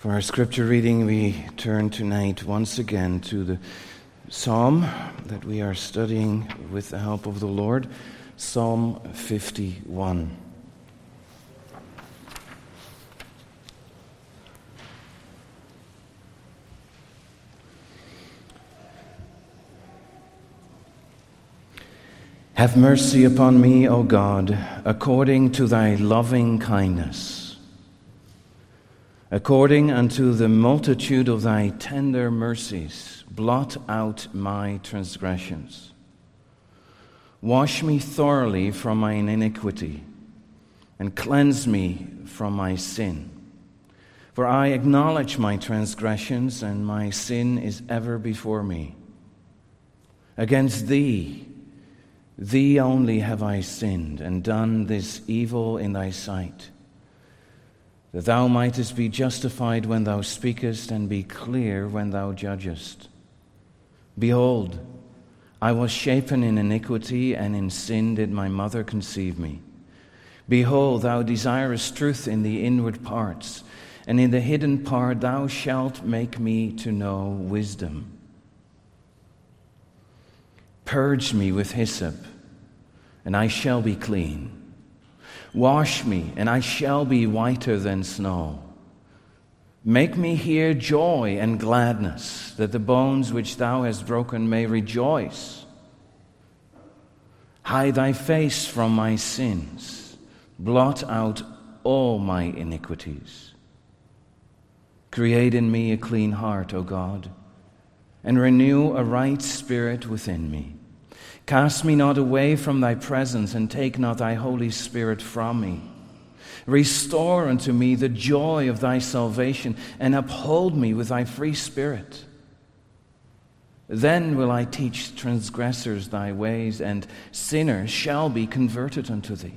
For our scripture reading, we turn tonight once again to the psalm that we are studying with the help of the Lord, Psalm 51. Have mercy upon me, O God, according to thy loving kindness. According unto the multitude of thy tender mercies, blot out my transgressions. Wash me thoroughly from mine iniquity, and cleanse me from my sin. For I acknowledge my transgressions, and my sin is ever before me. Against thee only have I sinned, and done this evil in thy sight, that thou mightest be justified when thou speakest, and be clear when thou judgest. Behold, I was shapen in iniquity, and in sin did my mother conceive me. Behold, thou desirest truth in the inward parts, and in the hidden part thou shalt make me to know wisdom. Purge me with hyssop, and I shall be clean. Wash me, and I shall be whiter than snow. Make me hear joy and gladness, that the bones which thou hast broken may rejoice. Hide thy face from my sins. Blot out all my iniquities. Create in me a clean heart, O God, and renew a right spirit within me. Cast me not away from thy presence, and take not thy Holy Spirit from me. Restore unto me the joy of thy salvation, and uphold me with thy free spirit. Then will I teach transgressors thy ways, and sinners shall be converted unto thee.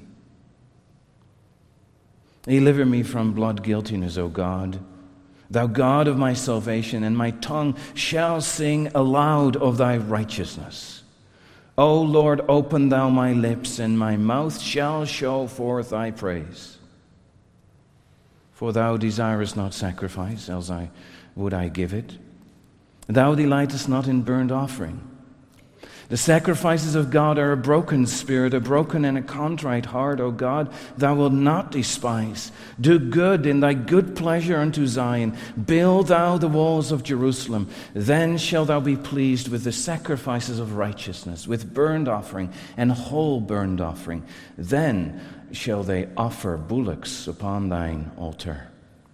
Deliver me from blood guiltiness, O God, thou God of my salvation, and my tongue shall sing aloud of thy righteousness. O Lord, open thou my lips, and my mouth shall show forth thy praise. For thou desirest not sacrifice, else would I give it. Thou delightest not in burnt offering. The sacrifices of God are a broken spirit, a broken and a contrite heart, O God, thou wilt not despise. Do good in thy good pleasure unto Zion. Build thou the walls of Jerusalem. Then shalt thou be pleased with the sacrifices of righteousness, with burnt offering and whole burnt offering. Then shall they offer bullocks upon thine altar.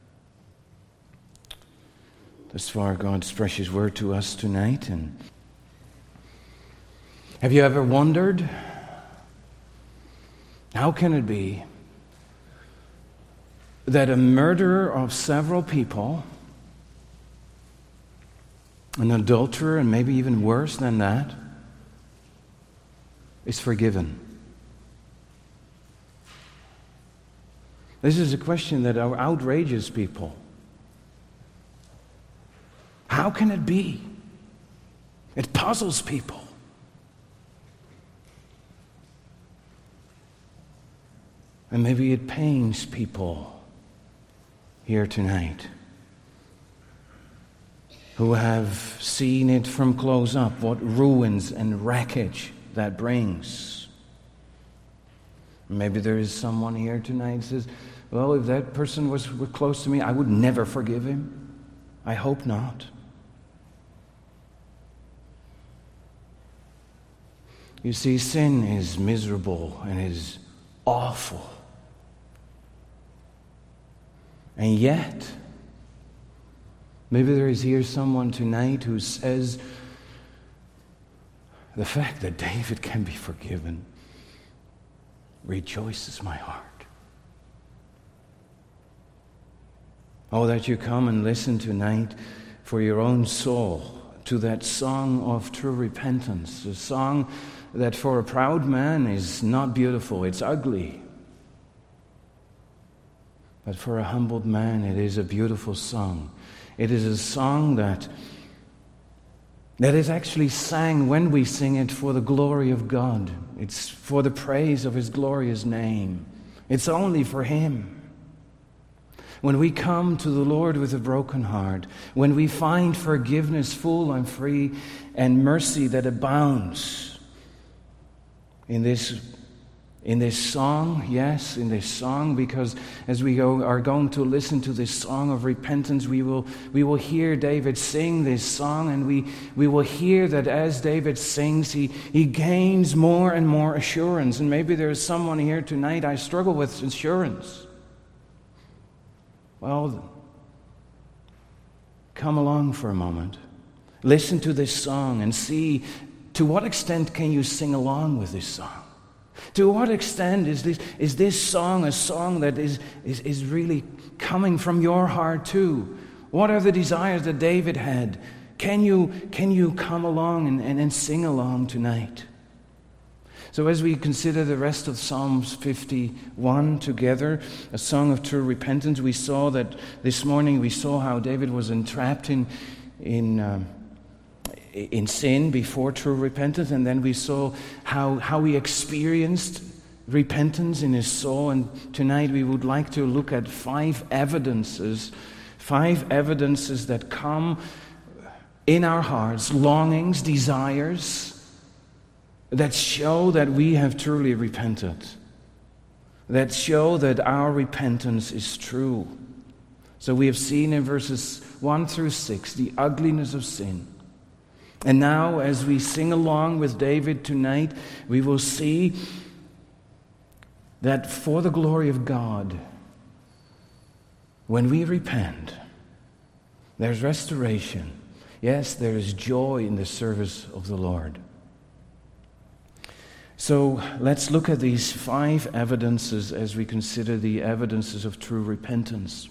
Thus far, God's precious word to us tonight. And have you ever wondered, how can it be that a murderer of several people, an adulterer, and maybe even worse than that, is forgiven? This is a question that outrages people. How can it be? It puzzles people. And maybe it pains people here tonight who have seen it from close up, what ruins and wreckage that brings. Maybe there is someone here tonight who says, well, if that person was close to me, I would never forgive him. I hope not. You see, sin is miserable and is awful. And yet, maybe there is here someone tonight who says, the fact that David can be forgiven rejoices my heart. Oh, that you come and listen tonight for your own soul to that song of true repentance, a song that for a proud man is not beautiful, it's ugly. But for a humbled man, it is a beautiful song. It is a song that is actually sang when we sing it for the glory of God. It's for the praise of His glorious name. It's only for Him. when we come to the Lord with a broken heart, when we find forgiveness full and free and mercy that abounds in this song, yes, in this song, because as we are going to listen to this song of repentance, we will hear David sing this song, and we will hear that as David sings, he gains more and more assurance. And maybe there is someone here tonight, I struggle with assurance. Well, come along for a moment. Listen to this song and see to what extent can you sing along with this song. To what extent is this song a song that is really coming from your heart too? What are the desires that David had? Can you come along and sing along tonight? So as we consider the rest of Psalms 51 together, a song of true repentance, we saw that this morning we saw how David was entrapped in sin before true repentance, and then we saw how he experienced repentance in his soul. And tonight we would like to look at five evidences that come in our hearts, longings, desires, that show that we have truly repented, that show that our repentance is true. So we have seen in verses 1 through 6 the ugliness of sin. And now, as we sing along with David tonight, we will see that for the glory of God, when we repent, there's restoration. Yes, there is joy in the service of the Lord. So let's look at these five evidences as we consider the evidences of true repentance.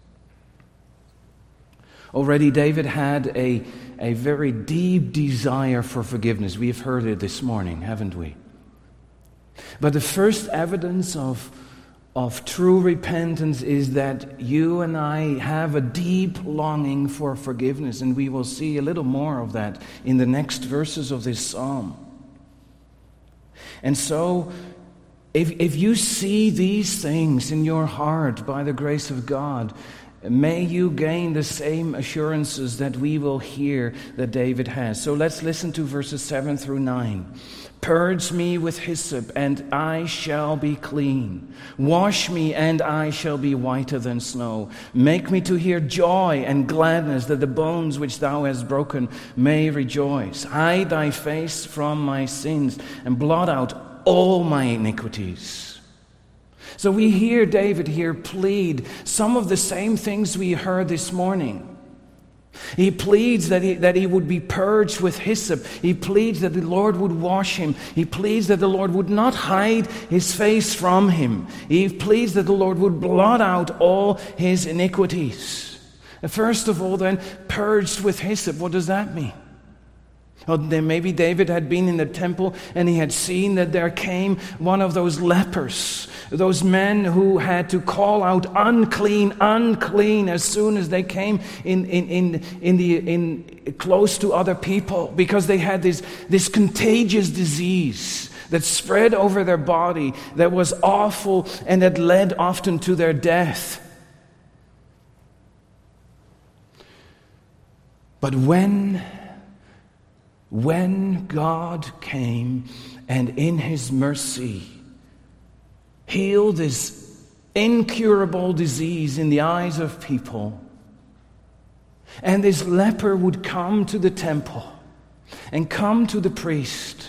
Already David had a very deep desire for forgiveness. We have heard it this morning, haven't we? But the first evidence of true repentance is that you and I have a deep longing for forgiveness, and we will see a little more of that in the next verses of this psalm. And so, if you see these things in your heart by the grace of God, may you gain the same assurances that we will hear that David has. So let's listen to verses 7 through 9. Purge me with hyssop, and I shall be clean. Wash me, and I shall be whiter than snow. Make me to hear joy and gladness, that the bones which thou hast broken may rejoice. Hide thy face from my sins, and blot out all my iniquities. So we hear David here plead some of the same things we heard this morning. He pleads that he would be purged with hyssop. He pleads that the Lord would wash him. He pleads that the Lord would not hide his face from him. He pleads that the Lord would blot out all his iniquities. First of all, then, purged with hyssop. What does that mean? Well, then maybe David had been in the temple and he had seen that there came one of those lepers, those men who had to call out unclean, unclean as soon as they came in close to other people, because they had this contagious disease that spread over their body, that was awful and that led often to their death. But when God came and in His mercy healed this incurable disease in the eyes of people, and this leper would come to the temple and come to the priest,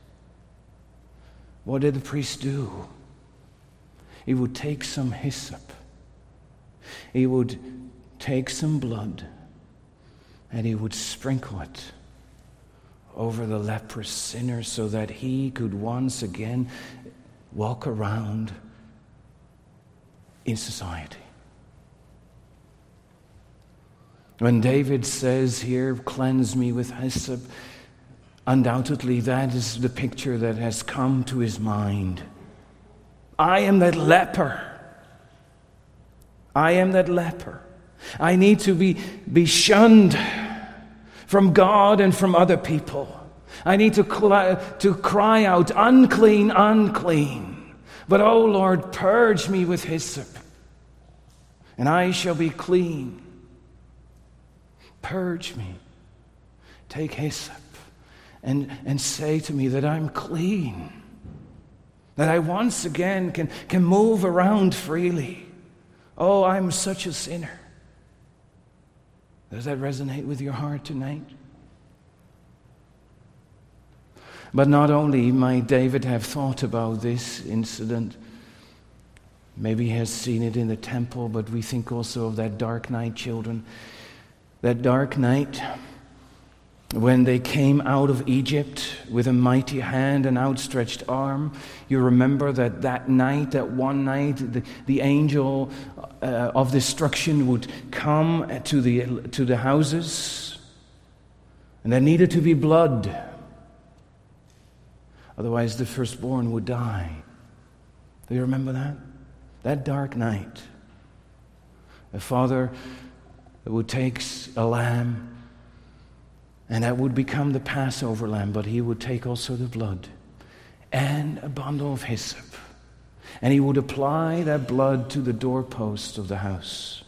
what did the priest do? He would take some hyssop. He would take some blood and he would sprinkle it over the leprous sinner so that he could once again walk around in society. When David says here, cleanse me with hyssop, undoubtedly that is the picture that has come to his mind. I am that leper. I am that leper. I need to be shunned from God and from other people. I need to cry out, unclean, unclean. But, oh Lord, purge me with hyssop. and I shall be clean. Purge me. Take hyssop and say to me that I'm clean, that I once again can move around freely. Oh, I'm such a sinner. Does that resonate with your heart tonight? But not only might David have thought about this incident, maybe he has seen it in the temple, but we think also of that dark night, children. That dark night when they came out of Egypt with a mighty hand and outstretched arm. You remember that night, that one night, the angel of destruction would come to the houses, and there needed to be blood. Otherwise, the firstborn would die. Do you remember that? That dark night. A father would take a lamb, and that would become the Passover lamb, but he would take also the blood and a bundle of hyssop, and he would apply that blood to the doorpost of the house.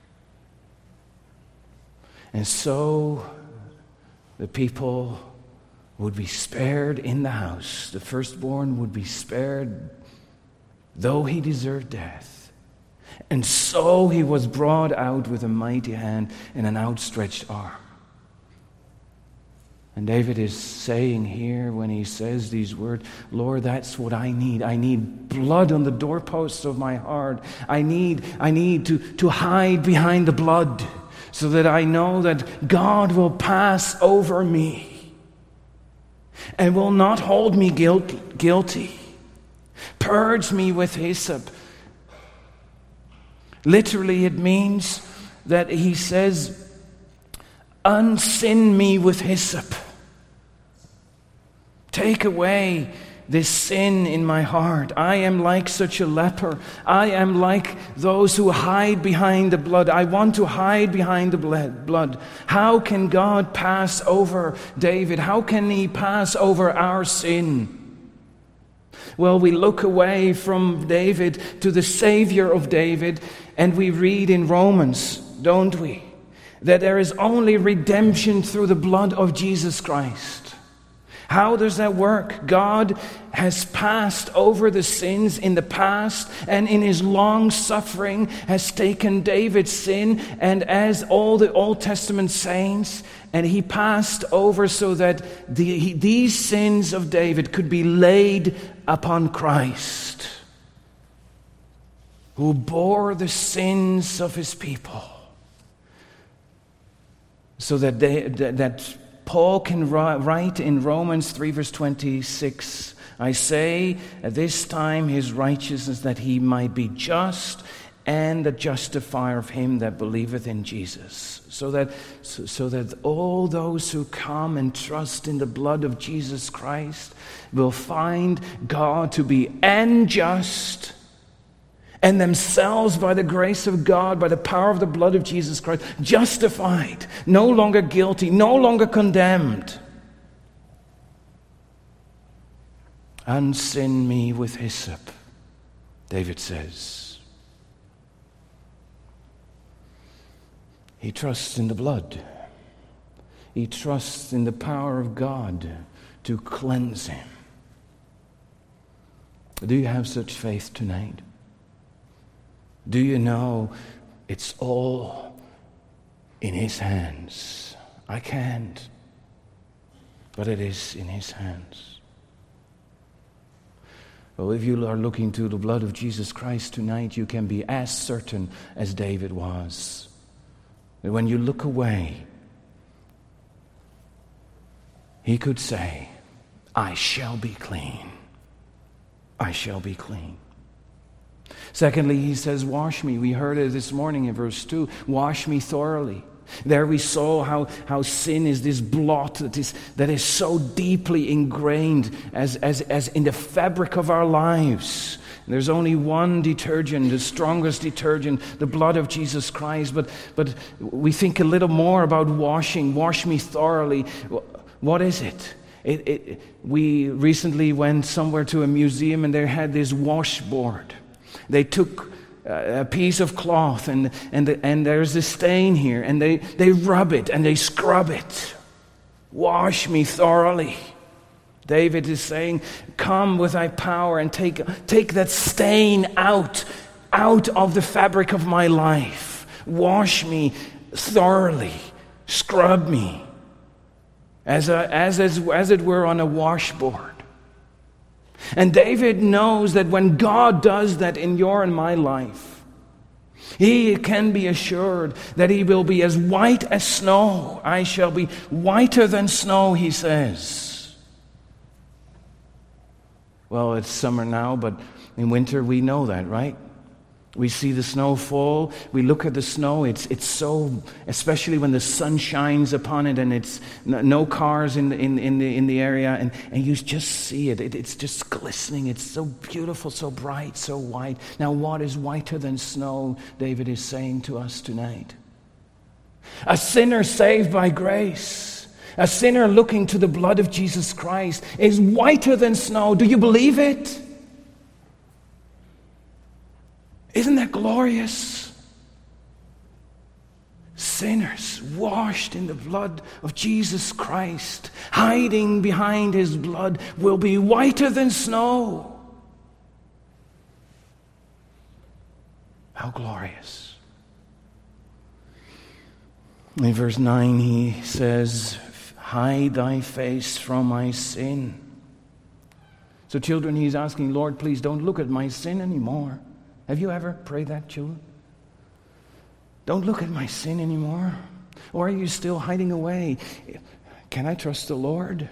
And so the people would be spared in the house. The firstborn would be spared, though he deserved death. And so he was brought out with a mighty hand and an outstretched arm. And David is saying here, when he says these words, Lord, that's what I need. I need blood on the doorposts of my heart. I need to hide behind the blood so that I know that God will pass over me and will not hold me guilty. Purge me with hyssop. Literally, it means that he says, unsin me with hyssop. Take away this sin in my heart. I am like such a leper. I am like those who hide behind the blood. I want to hide behind the blood. How can God pass over David? How can he pass over our sin? Well, we look away from David to the Savior of David, and we read in Romans, don't we, that there is only redemption through the blood of Jesus Christ. How does that work? God has passed over the sins in the past, and in his long suffering has taken David's sin, and as all the Old Testament saints, and he passed over so that these sins of David could be laid upon Christ, who bore the sins of his people, so that Paul can write in Romans 3 verse 26, I say at this time his righteousness, that he might be just and the justifier of him that believeth in Jesus. So that all those who come and trust in the blood of Jesus Christ will find God to be and just, and themselves, by the grace of God, by the power of the blood of Jesus Christ, justified, no longer guilty, no longer condemned. Unsin me with hyssop, David says. He trusts in the blood. He trusts in the power of God to cleanse him. Do you have such faith tonight? Do you know it's all in his hands? I can't, but it is in his hands. Well, if you are looking to the blood of Jesus Christ tonight, you can be as certain as David was, that when you look away, he could say, I shall be clean. I shall be clean. Secondly, he says, wash me. We heard it this morning in verse 2. Wash me thoroughly. There we saw how sin is this blot that is so deeply ingrained as in the fabric of our lives. There's only one detergent, the strongest detergent, the blood of Jesus Christ. But we think a little more about washing. Wash me thoroughly. What is it? We recently went somewhere to a museum, and they had this washboard. They took a piece of cloth and there's a stain here, and they rub it and they scrub it. Wash me thoroughly. David is saying, come with thy power and take that stain out of the fabric of my life. Wash me thoroughly. Scrub me as it were on a washboard. And David knows that when God does that in your and my life, he can be assured that he will be as white as snow. I shall be whiter than snow, he says. Well, it's summer now, but in winter we know that, right? We see the snow fall. We look at the snow. It's so, especially when the sun shines upon it, and it's no cars in the area, and you just see it. It's just glistening. It's so beautiful, so bright, so white. Now, what is whiter than snow? David is saying to us tonight. A sinner saved by grace, a sinner looking to the blood of Jesus Christ, is whiter than snow. Do you believe it? Isn't that glorious? Sinners washed in the blood of Jesus Christ, hiding behind his blood, will be whiter than snow. How glorious. In verse 9 he says, hide thy face from my sin. So children, he's asking, Lord, please don't look at my sin anymore. Have you ever prayed that, children? Don't look at my sin anymore. Or are you still hiding away? Can I trust the Lord?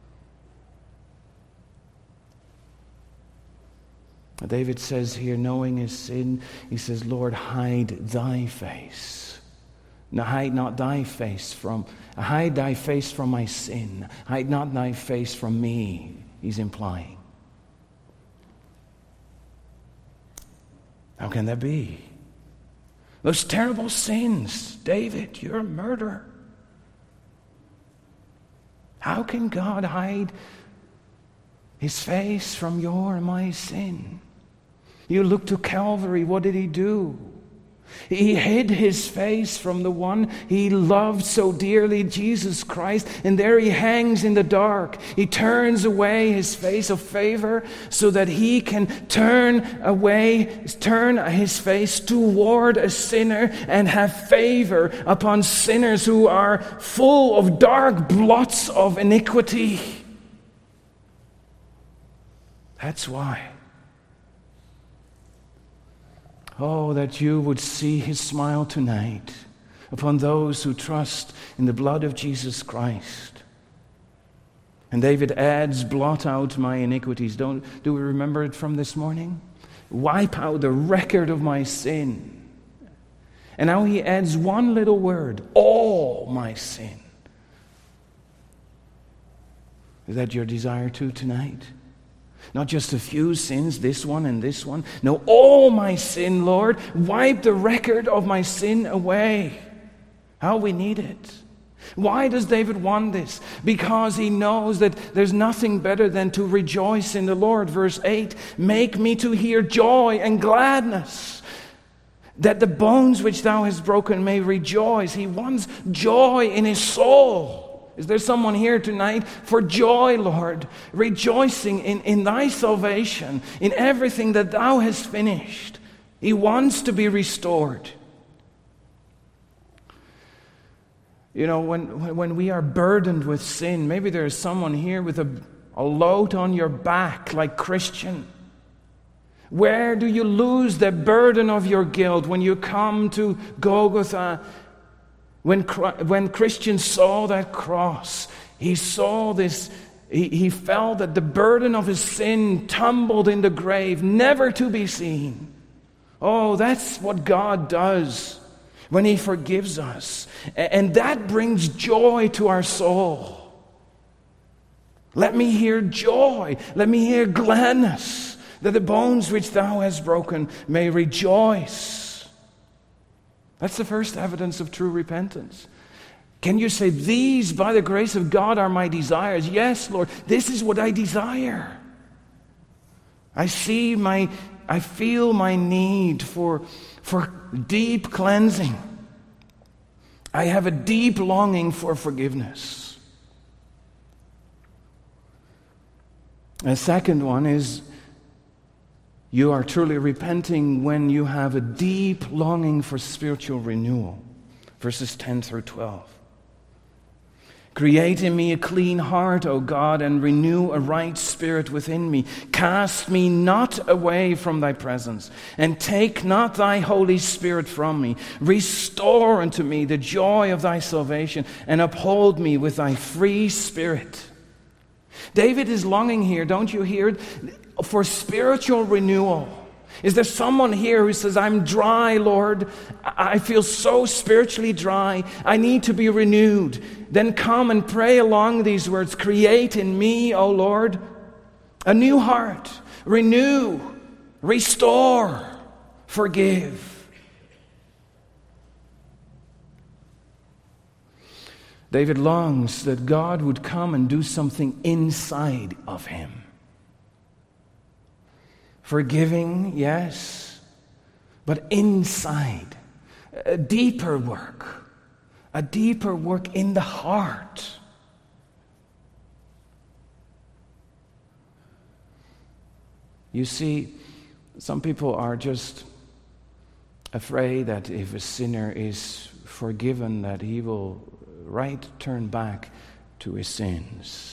David says here, knowing his sin, he says, Lord, hide thy face. Now, hide thy face from my sin. Hide not thy face from me, he's implying. How can that be? Those terrible sins. David, you're a murderer. How can God hide his face from your and my sin? You look to Calvary. What did he do? He hid his face from the one he loved so dearly, Jesus Christ, and there he hangs in the dark. He turns away his face of favor so that he can turn his face toward a sinner and have favor upon sinners who are full of dark blots of iniquity. That's why. Oh, that you would see his smile tonight upon those who trust in the blood of Jesus Christ. And David adds, blot out my iniquities. Do we remember it from this morning? Wipe out the record of my sin. And now he adds one little word, all my sin. Is that your desire too tonight? Not just a few sins, this one and this one. No, all my sin, Lord. Wipe the record of my sin away. How we need it. Why does David want this? Because he knows that there's nothing better than to rejoice in the Lord. Verse 8, make me to hear joy and gladness, that the bones which thou hast broken may rejoice. He wants joy in his soul. Is there someone here tonight for joy, Lord, rejoicing in thy salvation, in everything that thou hast finished? He wants to be restored. You know, when we are burdened with sin, maybe there is someone here with a load on your back like Christian. Where do you lose the burden of your guilt when you come to Golgotha? When Christian saw that cross, he saw this, he felt that the burden of his sin tumbled in the grave, never to be seen. Oh, that's what God does when he forgives us. And that brings joy to our soul. Let me hear joy. Let me hear gladness, that the bones which thou hast broken may rejoice. That's the first evidence of true repentance. Can you say, these, by the grace of God, are my desires? Yes, Lord, this is what I desire. I see my I feel my need for deep cleansing. I have a deep longing for forgiveness. A second one is, you are truly repenting when you have a deep longing for spiritual renewal. Verses 10 through 12. Create in me a clean heart, O God, and renew a right spirit within me. Cast me not away from thy presence, and take not thy Holy Spirit from me. Restore unto me the joy of thy salvation, and uphold me with thy free spirit. David is longing here, don't you hear it, for spiritual renewal. Is there someone here who says, I'm dry, Lord. I feel so spiritually dry. I need to be renewed. Then come and pray along these words. Create in me, O Lord, a new heart. Renew, restore, forgive. David longs that God would come and do something inside of him. Forgiving, yes, but inside, a deeper work in the heart. You see, some people are just afraid that if a sinner is forgiven, that he will turn back to his sins.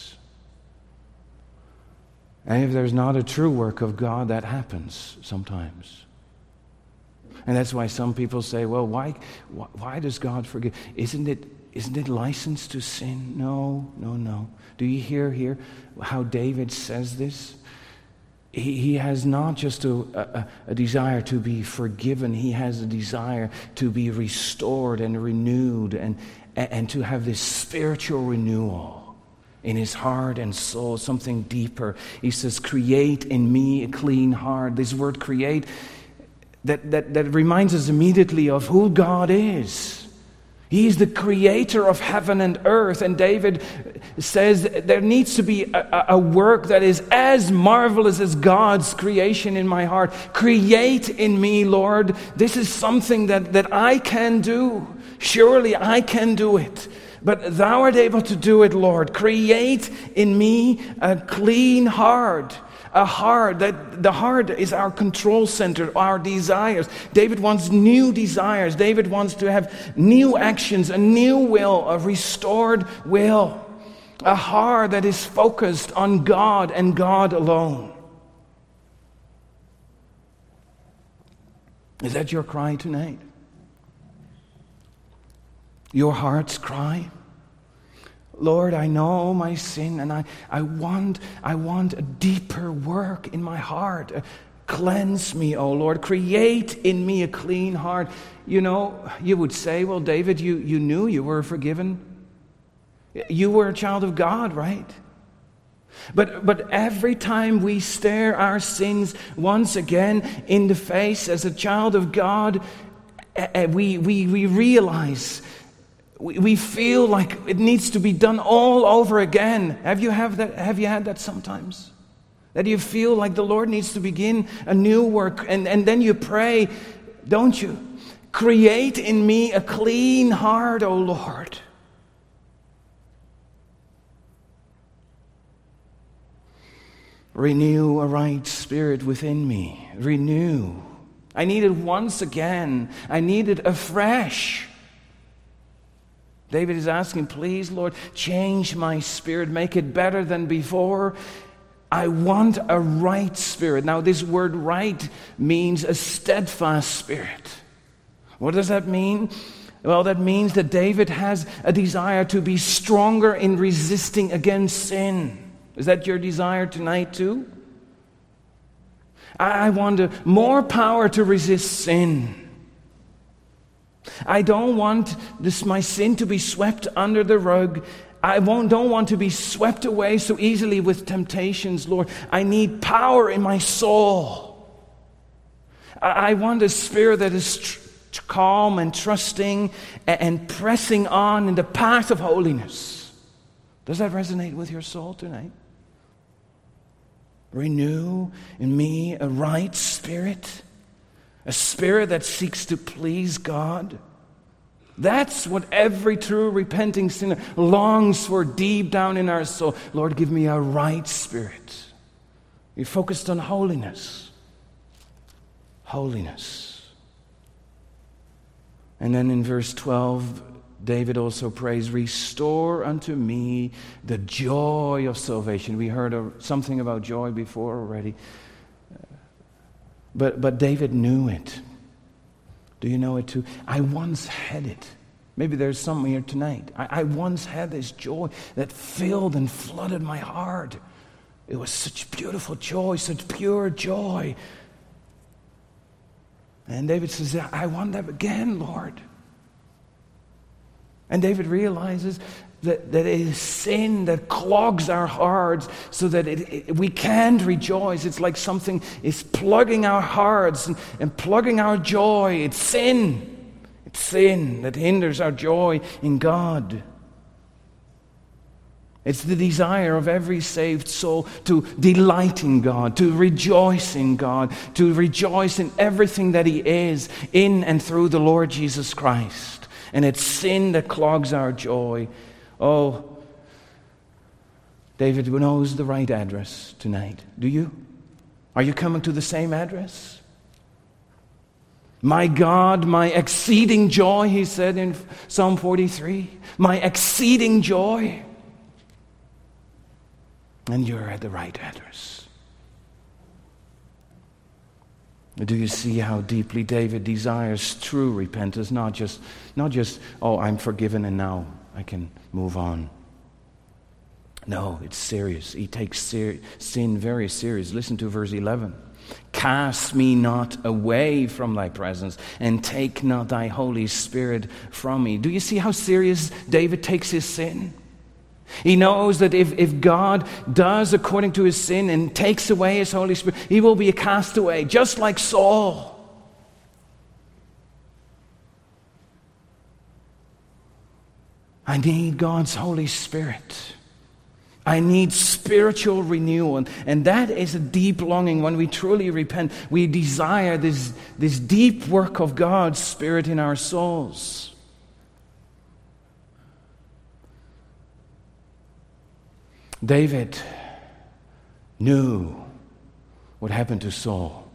And if there's not a true work of God, that happens sometimes. And that's why some people say, well, why does God forgive? Isn't it license to sin? No. Do you hear here how David says this? He has not just a desire to be forgiven. He has a desire to be restored and renewed and to have this spiritual renewal in his heart and soul, something deeper. He says, create in me a clean heart. This word create, that reminds us immediately of who God is. He's the creator of heaven and earth. And David says there needs to be a work that is as marvelous as God's creation in my heart. Create in me, Lord. This is something that I can do. Surely I can do it. But thou art able to do it, Lord. Create in me a clean heart. A heart, that the heart is our control center, our desires. David wants new desires. David wants to have new actions, a new will, a restored will. A heart that is focused on God and God alone. Is that your cry tonight? Your heart's cry? Lord, I know my sin, and I want a deeper work in my heart. Cleanse me, O Lord. Create in me a clean heart. You know, you would say, well, David, you knew you were forgiven. You were a child of God, right? But every time we stare our sins once again in the face as a child of God, we realize, we feel like it needs to be done all over again. Have you had that sometimes? That you feel like the Lord needs to begin a new work, and then you pray, don't you? Create in me a clean heart, O Lord. Renew a right spirit within me. Renew. I need it once again. I need it afresh. David is asking, please, Lord, change my spirit. Make it better than before. I want a right spirit. Now, this word right means a steadfast spirit. What does that mean? Well, that means that David has a desire to be stronger in resisting against sin. Is that your desire tonight too? I want more power to resist sin. I don't want my sin to be swept under the rug. I don't want to be swept away so easily with temptations, Lord. I need power in my soul. I want a spirit that is calm and trusting and pressing on in the path of holiness. Does that resonate with your soul tonight? renew in me a right spirit, a spirit that seeks to please God. That's what every true repenting sinner longs for deep down in our soul. Lord, give me a right spirit. You're focused on holiness. Holiness. And then in verse 12, David also prays, restore unto me the joy of salvation. We heard something about joy before already. But David knew it. Do you know it too? I once had it. Maybe there's some here tonight. I once had this joy that filled and flooded my heart. It was such beautiful joy, such pure joy. And David says, I want that again, Lord. And David realizes that it is sin that clogs our hearts so that we can't rejoice. It's like something is plugging our hearts and plugging our joy. It's sin. It's sin that hinders our joy in God. It's the desire of every saved soul to delight in God, to rejoice in God, to rejoice in everything that He is in and through the Lord Jesus Christ. And it's sin that clogs our joy. Oh, David knows the right address tonight. Do you? Are you coming to the same address? My God, my exceeding joy, he said in Psalm 43. My exceeding joy. And you're at the right address. Do you see how deeply David desires true repentance? Not just, oh, I'm forgiven and now I can move on. No, it's serious. He takes sin very serious. Listen to verse 11. Cast me not away from thy presence, and take not thy Holy Spirit from me. Do you see how serious David takes his sin? He knows that if God does according to his sin and takes away his Holy Spirit, he will be a castaway, just like Saul. I need God's Holy Spirit. I need spiritual renewal. And that is a deep longing. When we truly repent, we desire this deep work of God's Spirit in our souls. David knew what happened to Saul.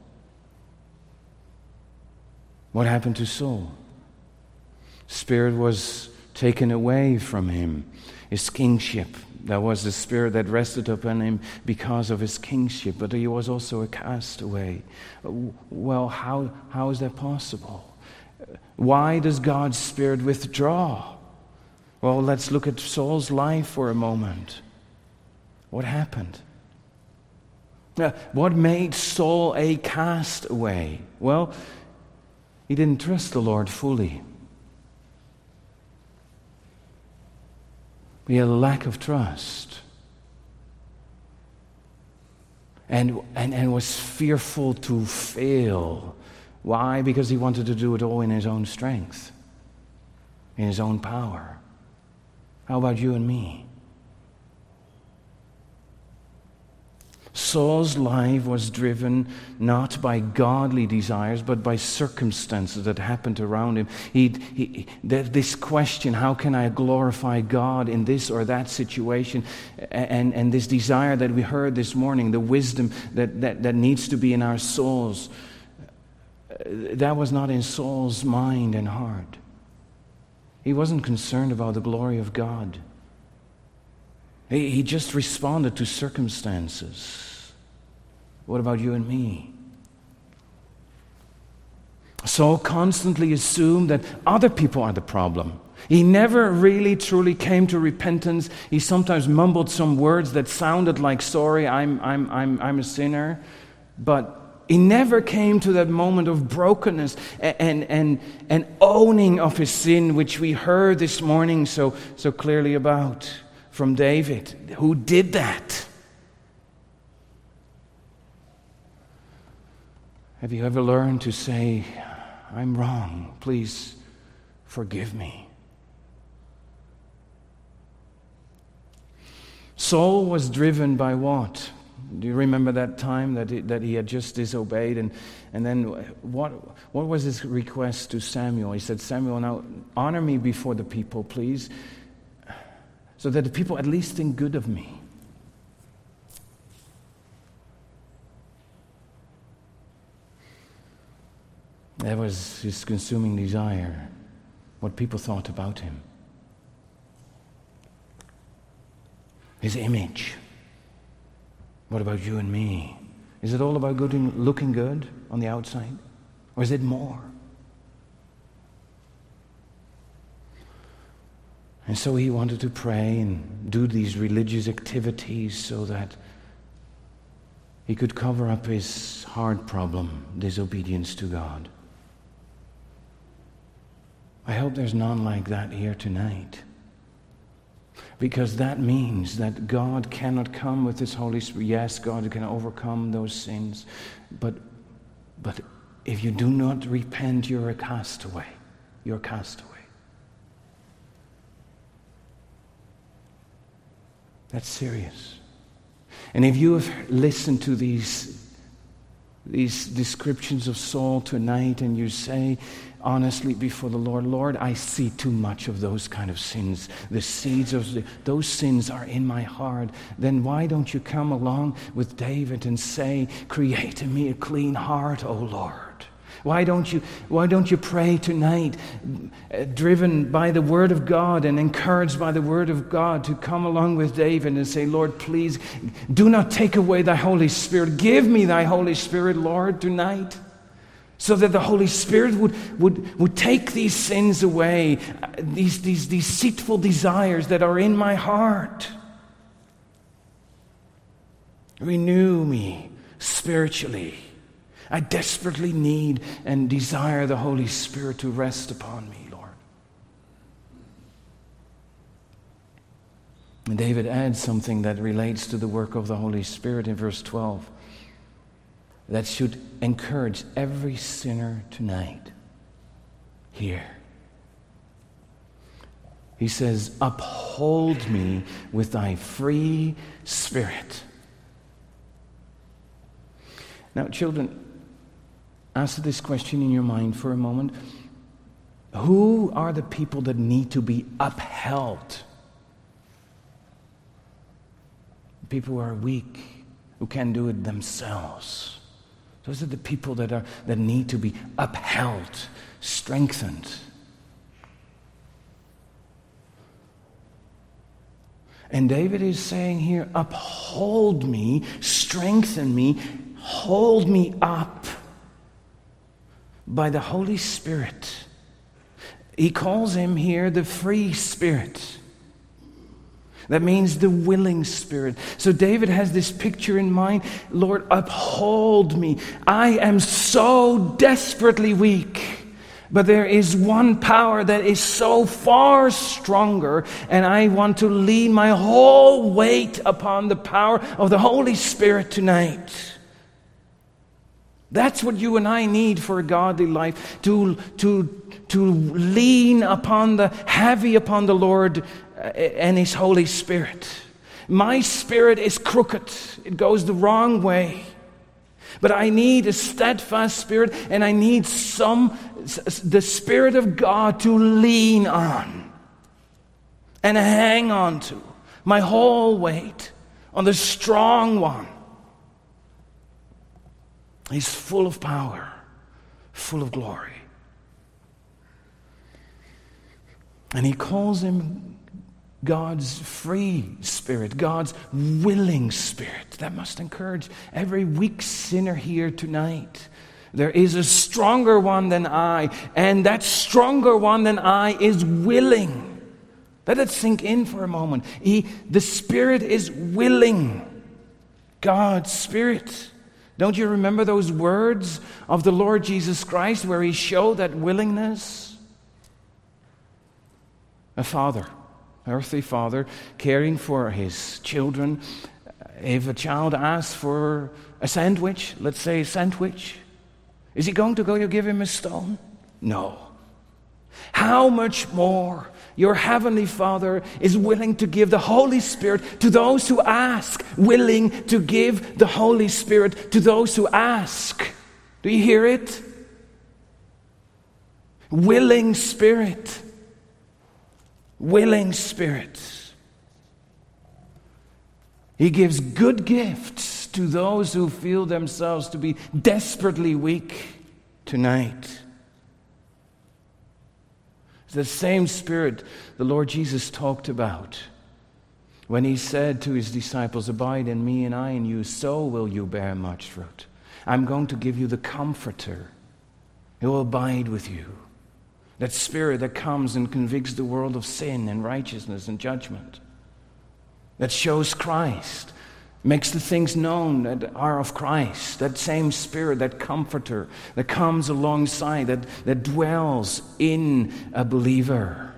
What happened to Saul? Spirit was taken away from him. His kingship. That was the spirit that rested upon him because of his kingship. But he was also a castaway. Well, how is that possible? Why does God's Spirit withdraw? Well, let's look at Saul's life for a moment. What happened? What made Saul a castaway? Well, he didn't trust the Lord fully. He had a lack of trust. And was fearful to fail. Why? Because he wanted to do it all in his own strength, in his own power. How about you and me? Saul's life was driven not by godly desires, but by circumstances that happened around him. This question, how can I glorify God in this or that situation? And this desire that we heard this morning, the wisdom that needs to be in our souls, that was not in Saul's mind and heart. He wasn't concerned about the glory of God. He just responded to circumstances. What about you and me? Saul constantly assumed that other people are the problem. He never really truly came to repentance. He sometimes mumbled some words that sounded like, sorry, I'm a sinner. But he never came to that moment of brokenness and owning of his sin, which we heard this morning so clearly about from David. Who did that? Have you ever learned to say, I'm wrong, please forgive me? Saul was driven by what? Do you remember that time that he had just disobeyed? And then what was his request to Samuel? He said, Samuel, now honor me before the people, please, so that the people at least think good of me. That was his consuming desire, what people thought about him. His image. What about you and me? Is it all about looking good on the outside? Or is it more? And so he wanted to pray and do these religious activities so that he could cover up his heart problem, disobedience to God. I hope there's none like that here tonight. Because that means that God cannot come with His Holy Spirit. Yes, God can overcome those sins. But if you do not repent, you're a castaway. You're a castaway. That's serious. And if you have listened to these descriptions of Saul tonight and you say honestly before the Lord, Lord, I see too much of those kind of sins. The seeds of those sins are in my heart. Then why don't you come along with David and say, create in me a clean heart, O Lord? Why don't you pray tonight, driven by the Word of God and encouraged by the Word of God, to come along with David and say, Lord, please do not take away thy Holy Spirit. Give me thy Holy Spirit, Lord, tonight. So that the Holy Spirit would take these sins away, these deceitful desires that are in my heart. Renew me spiritually. I desperately need and desire the Holy Spirit to rest upon me, Lord. And David adds something that relates to the work of the Holy Spirit in verse 12. That should encourage every sinner tonight here. He says, uphold me with thy free spirit. Now, children, answer this question in your mind for a moment. Who are the people that need to be upheld? People who are weak, who can't do it themselves. Those are the people that need to be upheld, strengthened. And David is saying here, uphold me, strengthen me, hold me up by the Holy Spirit. He calls him here the free spirit. That means the willing spirit. So David has this picture in mind. Lord, uphold me. I am so desperately weak. But there is one power that is so far stronger, and I want to lean my whole weight upon the power of the Holy Spirit tonight. That's what you and I need for a godly life, to lean heavy upon the Lord and His Holy Spirit. My spirit is crooked. It goes the wrong way. But I need a steadfast spirit, and I need the Spirit of God to lean on and hang on to. My whole weight on the strong one. He's full of power, full of glory. And he calls him God's free spirit, God's willing spirit. That must encourage every weak sinner here tonight. There is a stronger one than I, and that stronger one than I is willing. Let it sink in for a moment. The Spirit is willing. God's Spirit. Don't you remember those words of the Lord Jesus Christ where He showed that willingness? A father, earthly father, caring for his children. If a child asks for a sandwich, let's say a sandwich, is he going to go give him a stone? No. How much more Your heavenly Father is willing to give the Holy Spirit to those who ask. Willing to give the Holy Spirit to those who ask. Do you hear it? Willing Spirit. Willing Spirit. He gives good gifts to those who feel themselves to be desperately weak tonight. It's the same Spirit the Lord Jesus talked about when he said to his disciples, "Abide in me and I in you, so will you bear much fruit. I'm going to give you the Comforter who will abide with you." That Spirit that comes and convicts the world of sin and righteousness and judgment. That shows Christ, makes the things known that are of Christ. That same Spirit, that Comforter that comes alongside, that dwells in a believer.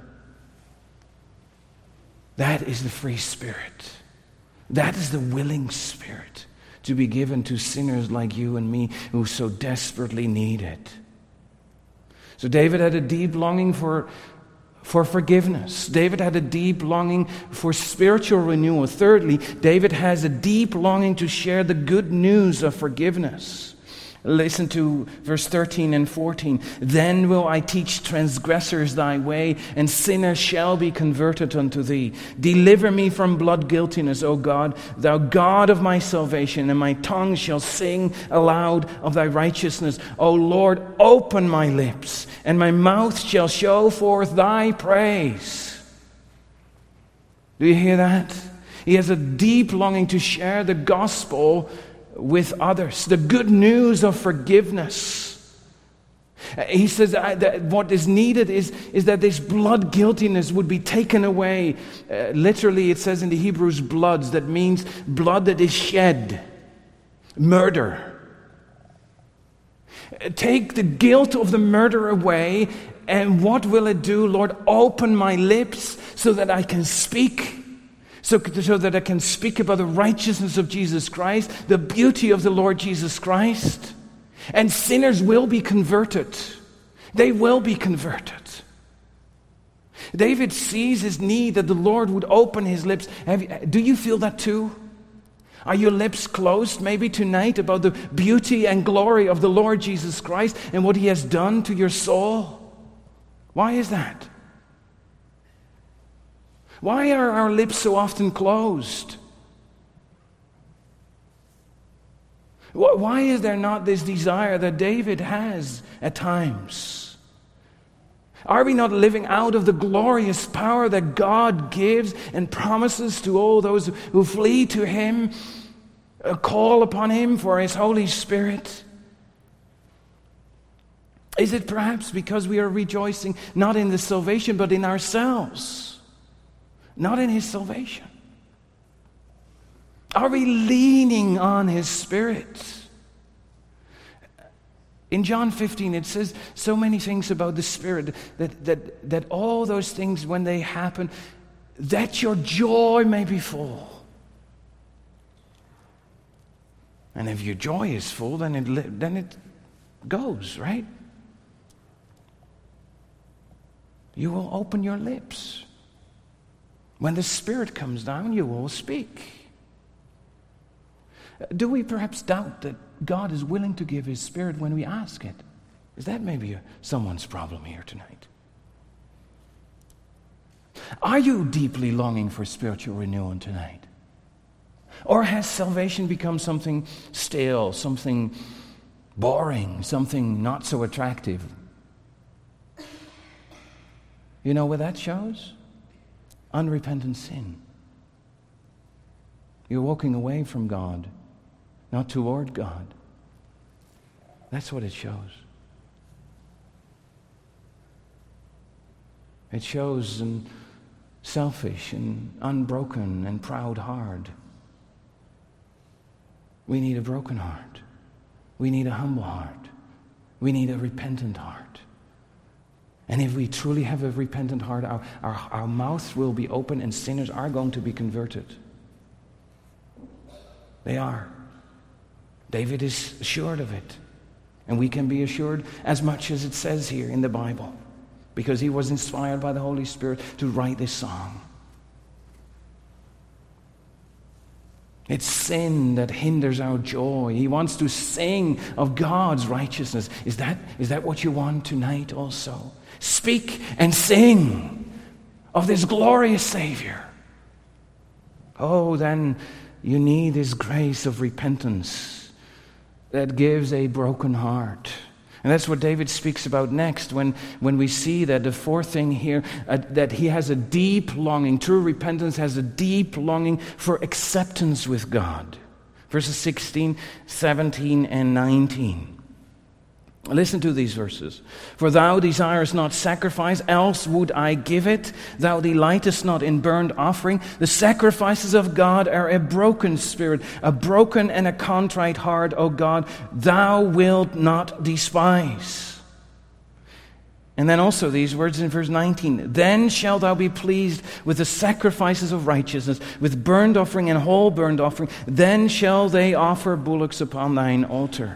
That is the free Spirit. That is the willing Spirit to be given to sinners like you and me who so desperately need it. So David had a deep longing for forgiveness. David had a deep longing for spiritual renewal. Thirdly, David has a deep longing to share the good news of forgiveness. Listen to verse 13 and 14. "Then will I teach transgressors thy way, and sinners shall be converted unto thee. Deliver me from blood guiltiness, O God, thou God of my salvation, and my tongue shall sing aloud of thy righteousness. O Lord, open my lips, and my mouth shall show forth thy praise." Do you hear that? He has a deep longing to share the gospel with others, the good news of forgiveness. He says that what is needed is that this blood guiltiness would be taken away. Literally, it says in the Hebrews, bloods. That means blood that is shed. Murder. Take the guilt of the murder away, and what will it do? Lord, open my lips so that I can speak. So that I can speak about the righteousness of Jesus Christ, the beauty of the Lord Jesus Christ. And sinners will be converted. They will be converted. David sees his need that the Lord would open his lips. Do you feel that too? Are your lips closed maybe tonight about the beauty and glory of the Lord Jesus Christ and what he has done to your soul? Why is that? Why are our lips so often closed? Why is there not this desire that David has at times? Are we not living out of the glorious power that God gives and promises to all those who flee to him, call upon him for his Holy Spirit? Is it perhaps because we are rejoicing not in the salvation but in ourselves? Not in his salvation. Are we leaning on his Spirit? In John 15, it says so many things about the Spirit that all those things, when they happen, that your joy may be full. And if your joy is full, then it goes, right? You will open your lips. When the Spirit comes down, you will speak. Do we perhaps doubt that God is willing to give his Spirit when we ask it? Is that maybe someone's problem here tonight? Are you deeply longing for spiritual renewal tonight? Or has salvation become something stale, something boring, something not so attractive? You know what that shows? Unrepentant sin. You're walking away from God, not toward God. That's what it shows. It shows an selfish and unbroken and proud heart. We need a broken heart. We need a humble heart. We need a repentant heart. And if we truly have a repentant heart, our mouths will be open and sinners are going to be converted. They are. David is assured of it. And we can be assured as much as it says here in the Bible. because he was inspired by the Holy Spirit to write this song. It's sin that hinders our joy. He wants to sing of God's righteousness. Is that what you want tonight also? Speak and sing of this glorious Savior. Oh, then you need this grace of repentance that gives a broken heart. And that's what David speaks about next when we see that the fourth thing here, that he has a deep longing. True repentance has a deep longing for acceptance with God. Verses 16, 17, and 19. Listen to these verses. For thou desirest not sacrifice, else would I give it. Thou delightest not in burnt offering. The sacrifices of God are a broken spirit, a broken and a contrite heart, O God, thou wilt not despise. And then also these words in verse 19. Then shalt thou be pleased with the sacrifices of righteousness, with burnt offering and whole burnt offering. Then shall they offer bullocks upon thine altar.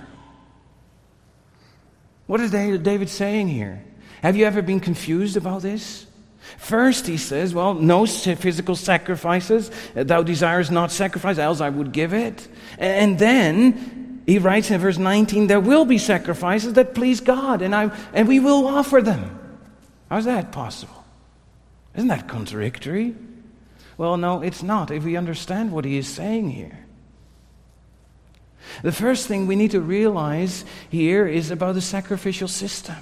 What is David saying here? Have you ever been confused about this? First he says, well, no physical sacrifices. Thou desirest not sacrifice, else I would give it. And then he writes in verse 19, there will be sacrifices that please God, and we will offer them. How's that possible? Isn't that contradictory? Well, no, it's not, if we understand what he is saying here. The first thing we need to realize here is about the sacrificial system.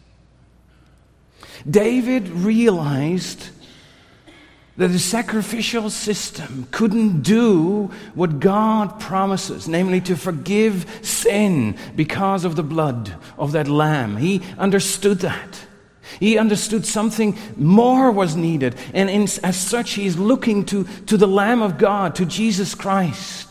David realized that the sacrificial system couldn't do what God promises, namely to forgive sin because of the blood of that lamb. He understood that. He understood something more was needed. And as such, he is looking to the Lamb of God, to Jesus Christ.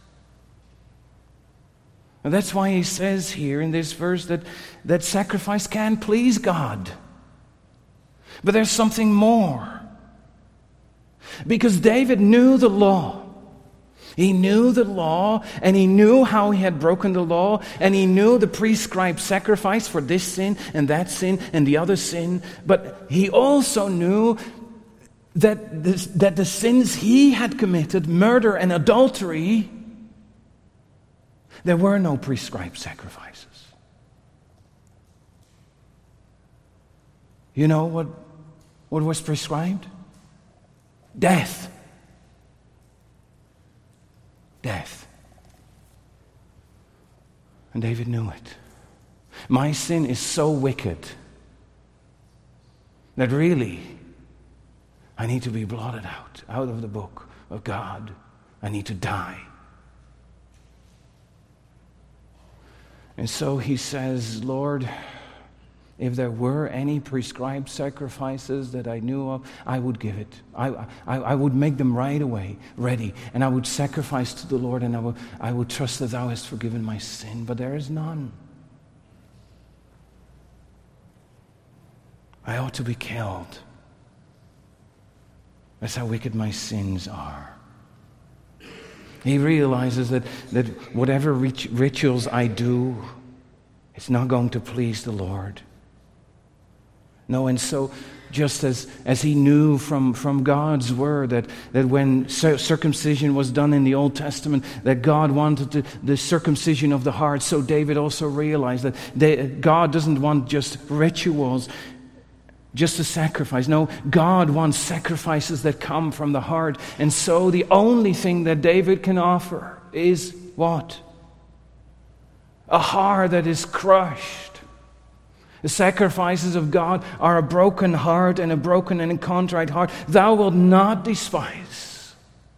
And that's why he says here in this verse that sacrifice can please God. But there's something more. Because David knew the law. He knew the law, and he knew how he had broken the law, and he knew the prescribed sacrifice for this sin and that sin and the other sin. But he also knew that the sins he had committed, murder and adultery, there were no prescribed sacrifices. You know what was prescribed? Death. Death. And David knew it. My sin is so wicked that really I need to be blotted out of the book of God. I need to die. And so he says, Lord, if there were any prescribed sacrifices that I knew of, I would give it. I would make them right away, ready. And I would sacrifice to the Lord, and I would trust that thou hast forgiven my sin. But there is none. I ought to be killed. That's how wicked my sins are. He realizes that whatever rituals I do, it's not going to please the Lord. No, and so just as he knew from God's word that when circumcision was done in the Old Testament, that God wanted the circumcision of the heart, so David also realized that God doesn't want just rituals, just a sacrifice. No, God wants sacrifices that come from the heart. And so the only thing that David can offer is what? A heart that is crushed. The sacrifices of God are a broken heart and a broken and a contrite heart. Thou wilt not despise.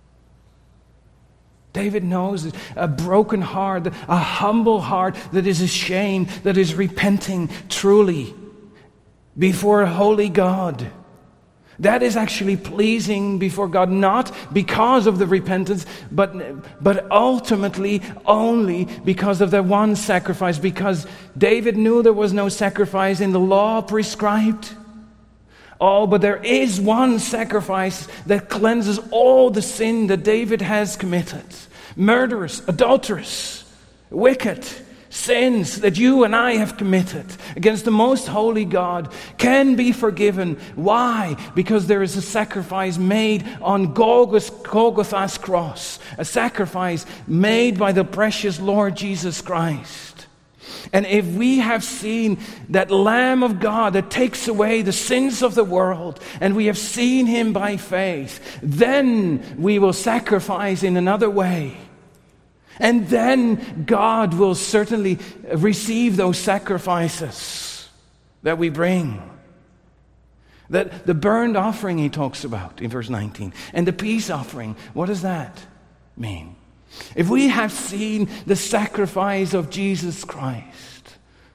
David knows a broken heart, a humble heart that is ashamed, that is repenting truly before a holy God. That is actually pleasing before God, not because of the repentance, but ultimately only because of the one sacrifice, because David knew there was no sacrifice in the law prescribed. Oh, but there is one sacrifice that cleanses all the sin that David has committed. Murderous, adulterous, wicked, sins that you and I have committed against the most holy God can be forgiven. Why? Because there is a sacrifice made on Golgotha's cross, a sacrifice made by the precious Lord Jesus Christ. And if we have seen that Lamb of God that takes away the sins of the world, and we have seen him by faith, then we will sacrifice in another way. And then God will certainly receive those sacrifices that we bring. That the burnt offering he talks about in verse 19, and the peace offering, what does that mean? If we have seen the sacrifice of Jesus Christ,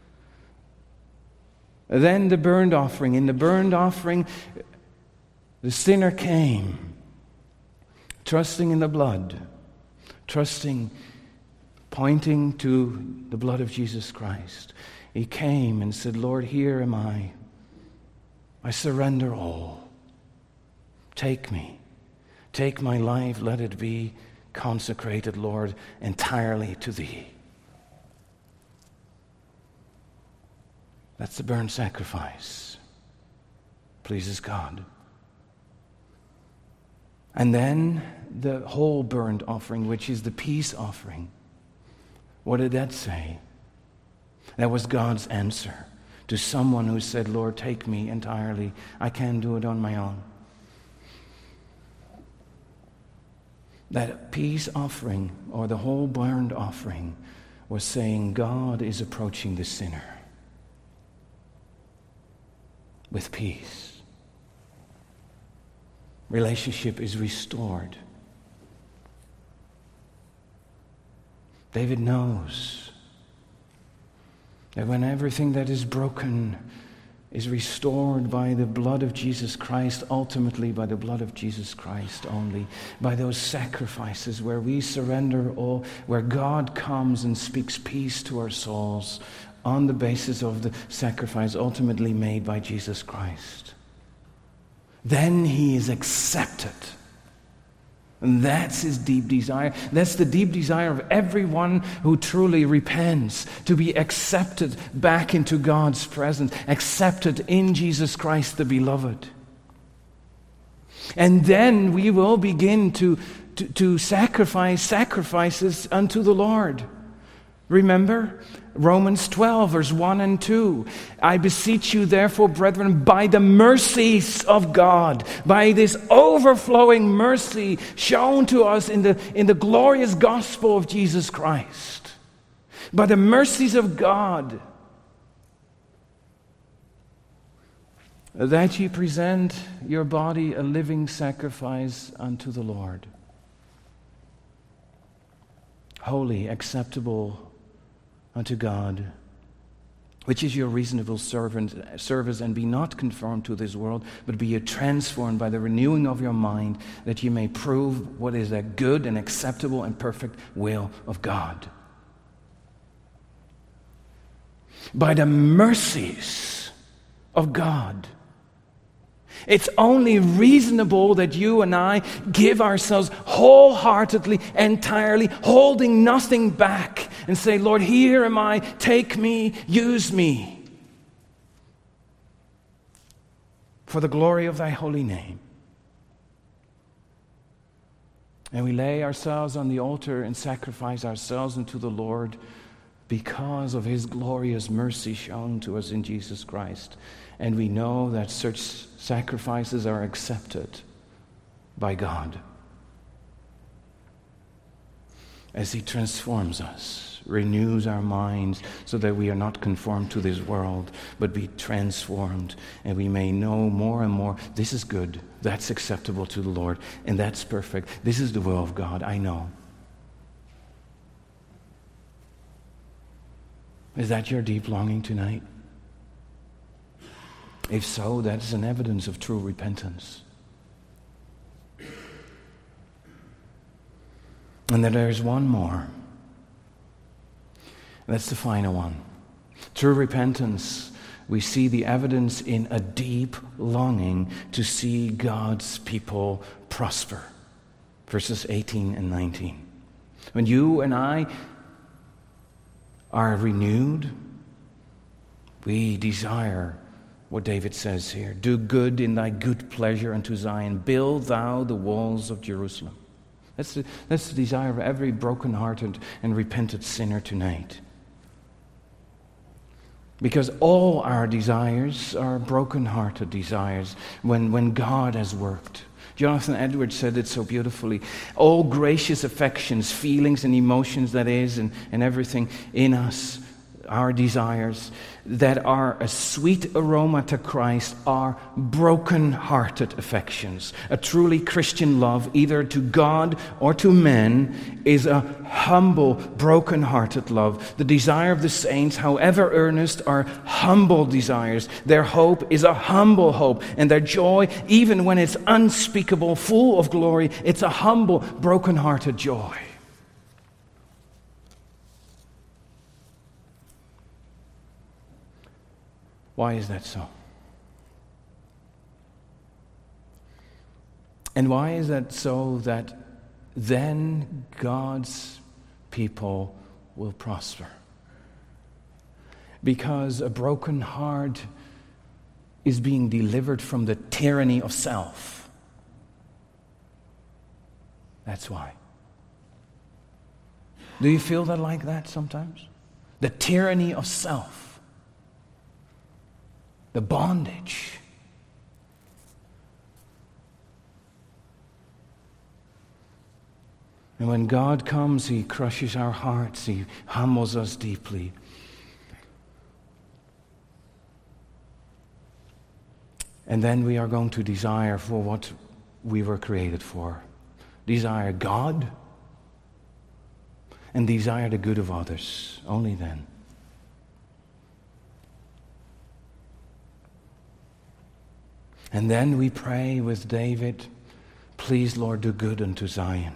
then the burnt offering. In the burnt offering, the sinner came, trusting in the blood, pointing to the blood of Jesus Christ. He came and said, Lord, here am I. I surrender all. Take me. Take my life. Let it be consecrated, Lord, entirely to thee. That's the burnt sacrifice. Pleases God. And then the whole burnt offering, which is the peace offering. What did that say? That was God's answer to someone who said, Lord, take me entirely. I can't do it on my own. That peace offering, or the whole burnt offering, was saying God is approaching the sinner with peace. Relationship is restored. David knows that when everything that is broken is restored by the blood of Jesus Christ, ultimately by the blood of Jesus Christ only, by those sacrifices where we surrender all, where God comes and speaks peace to our souls on the basis of the sacrifice ultimately made by Jesus Christ. Then he is accepted. And that's his deep desire. That's the deep desire of everyone who truly repents, to be accepted back into God's presence, accepted in Jesus Christ the Beloved. And then we will begin to sacrifices unto the Lord. Remember Romans 12, verse 1 and 2. I beseech you, therefore, brethren, by the mercies of God, by this overflowing mercy shown to us in the glorious gospel of Jesus Christ, by the mercies of God, that ye present your body a living sacrifice unto the Lord, holy, acceptable unto God, which is your reasonable service, and be not conformed to this world, but be ye transformed by the renewing of your mind, that ye may prove what is that good and acceptable and perfect will of God. By the mercies of God, it's only reasonable that you and I give ourselves wholeheartedly, entirely, holding nothing back, and say, Lord, here am I, take me, use me, for the glory of thy holy name. And we lay ourselves on the altar and sacrifice ourselves unto the Lord because of his glorious mercy shown to us in Jesus Christ. And we know that such sacrifices are accepted by God as he transforms us, renews our minds so that we are not conformed to this world, but be transformed, and we may know more and more, this is good, that's acceptable to the Lord, and that's perfect. This is the will of God, I know. Is that your deep longing tonight? If so, that is an evidence of true repentance. And then there's one more. That's the final one. True repentance, we see the evidence in a deep longing to see God's people prosper. Verses 18 and 19. When you and I are renewed. We desire what David says here. Do good in thy good pleasure unto Zion. Build thou the walls of Jerusalem. That's the desire of every broken-hearted and repentant sinner tonight. Because all our desires are broken-hearted desires when God has worked. Jonathan Edwards said it so beautifully. All gracious affections, feelings and emotions, that is, and everything in us, our desires, that are a sweet aroma to Christ, are broken-hearted affections. A truly Christian love, either to God or to men, is a humble, broken-hearted love. The desire of the saints, however earnest, are humble desires. Their hope is a humble hope, and their joy, even when it's unspeakable, full of glory, it's a humble, broken-hearted joy. Why is that so? And why is that so that then God's people will prosper? Because a broken heart is being delivered from the tyranny of self. That's why. Do you feel that like that sometimes? The tyranny of self. The bondage. And when God comes, He crushes our hearts, He humbles us deeply. And then we are going to desire for what we were created for. Desire God and desire the good of others. Only then. And then we pray with David, please, Lord, do good unto Zion.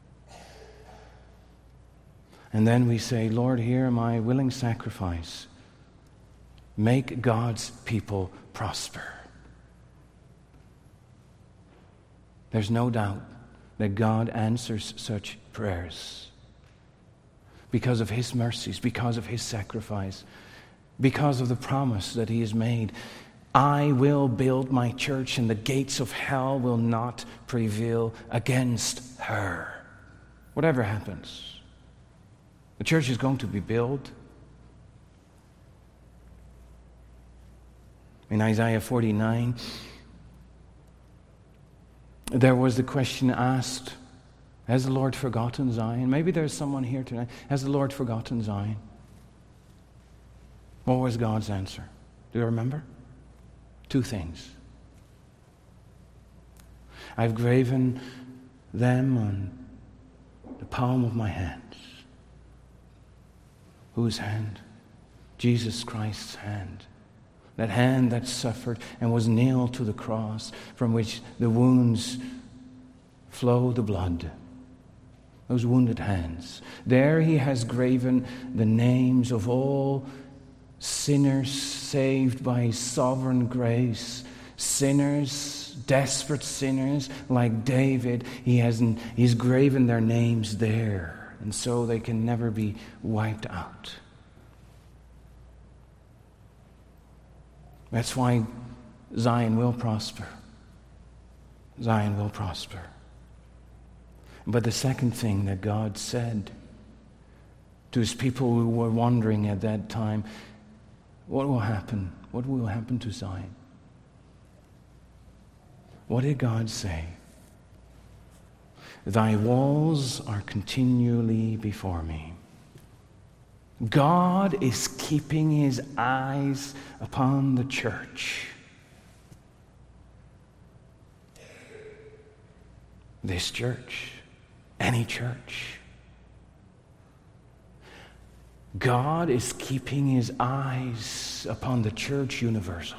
And then we say, Lord, hear my willing sacrifice. Make God's people prosper. There's no doubt that God answers such prayers because of His mercies, because of His sacrifice, because of the promise that He has made. I will build my church, and the gates of hell will not prevail against her. Whatever happens, the church is going to be built. In Isaiah 49, there was the question asked, has the Lord forgotten Zion? Maybe there's someone here tonight. Has the Lord forgotten Zion? What was God's answer? Do you remember? 2 things. I've graven them on the palm of my hands. Whose hand? Jesus Christ's hand. That hand that suffered and was nailed to the cross, from which the wounds flow the blood. Those wounded hands. There He has graven the names of all sinners saved by His sovereign grace. Sinners, desperate sinners like David. He's graven their names there, and so they can never be wiped out. That's why Zion will prosper. Zion will prosper. But the second thing that God said to His people who were wondering at that time, what will happen? What will happen to Zion? What did God say? Thy walls are continually before me. God is keeping His eyes upon the church. This church, any church. God is keeping His eyes upon the church universal.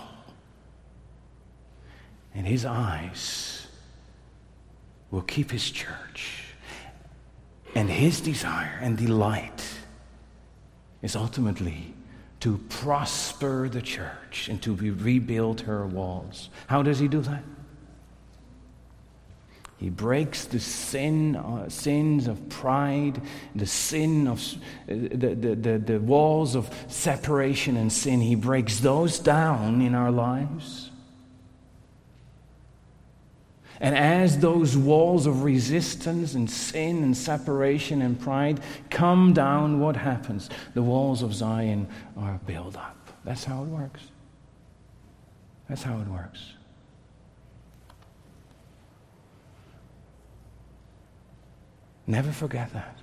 And His eyes will keep His church. And His desire and delight is ultimately to prosper the church and to rebuild her walls. How does He do that? He breaks the sins of pride, the sin of the walls of separation and sin. He breaks those down in our lives. And as those walls of resistance and sin and separation and pride come down, what happens? The walls of Zion are built up. That's how it works. That's how it works. Never forget that.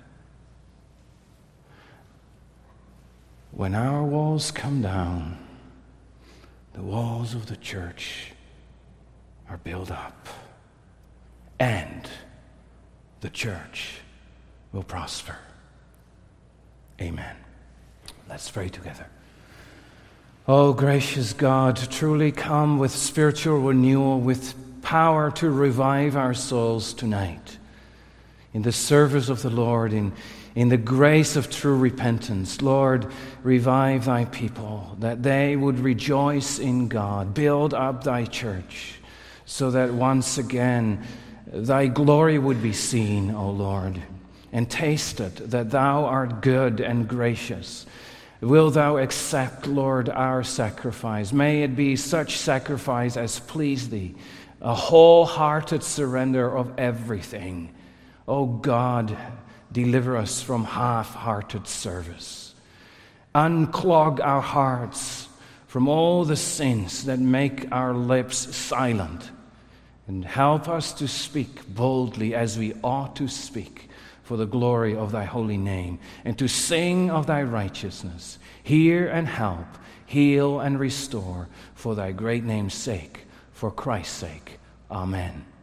When our walls come down, the walls of the church are built up, and the church will prosper. Amen. Let's pray together. Oh, gracious God, truly come with spiritual renewal, with power to revive our souls tonight. In the service of the Lord, in the grace of true repentance. Lord, revive thy people, that they would rejoice in God. Build up thy church, so that once again thy glory would be seen, O Lord. And taste it, that thou art good and gracious. Will thou accept, Lord, our sacrifice? May it be such sacrifice as please thee, a wholehearted surrender of everything. O God, deliver us from half-hearted service. Unclog our hearts from all the sins that make our lips silent, and help us to speak boldly as we ought to speak for the glory of thy holy name, and to sing of thy righteousness. Hear and help, heal and restore, for thy great name's sake, for Christ's sake. Amen.